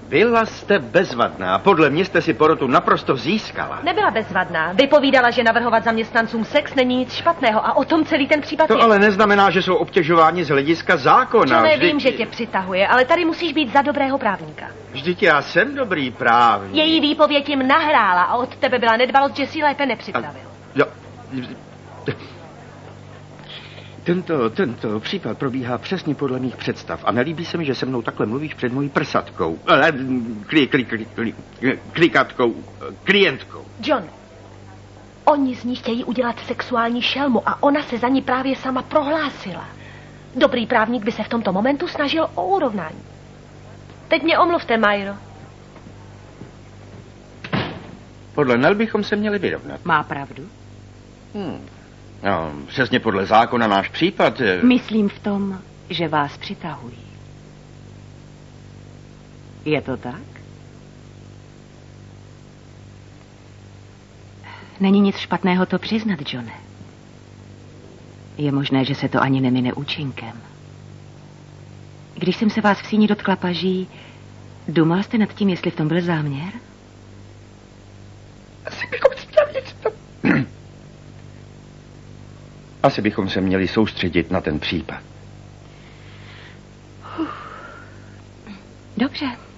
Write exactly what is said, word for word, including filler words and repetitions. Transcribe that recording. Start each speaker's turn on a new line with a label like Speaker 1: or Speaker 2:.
Speaker 1: Byla jste bezvadná. Podle mě jste si porotu naprosto získala.
Speaker 2: Nebyla bezvadná. Vypovídala, že navrhovat zaměstnancům sex není nic špatného a o tom celý ten případ
Speaker 1: to
Speaker 2: je.
Speaker 1: To ale neznamená, že jsou obtěžováni z hlediska zákona.
Speaker 2: Čo
Speaker 1: Vždyť...
Speaker 2: nevím, že tě přitahuje, ale tady musíš být za dobrého právníka.
Speaker 1: Vždyť já jsem dobrý právník.
Speaker 2: Její výpověď jim nahrála a od tebe byla nedbalost, že si lépe nepřipravil.
Speaker 1: A... Jo. Tento, tento případ probíhá přesně podle mých představ a nelíbí se mi, že se mnou takhle mluvíš před mojí prsatkou. Kli, kli, kli, kli, klikatkou, klientkou.
Speaker 2: John, oni z ní chtějí udělat sexuální šelmu a ona se za ní právě sama prohlásila. Dobrý právník by se v tomto momentu snažil o urovnání. Teď mě omluvte, Majro.
Speaker 1: Podle Nel bychom se měli vyrovnat.
Speaker 3: Má pravdu?
Speaker 1: Hmm. No, přesně podle zákona náš případ... Je...
Speaker 3: Myslím v tom, že vás přitahují. Je to tak? Není nic špatného to přiznat, Johne. Je možné, že se to ani nemine účinkem. Když jsem se vás v síni dotkla paží, думал jste nad tím, jestli v tom byl záměr?
Speaker 1: Asi bychom se měli... Asi bychom se měli soustředit na ten případ.
Speaker 3: Dobře.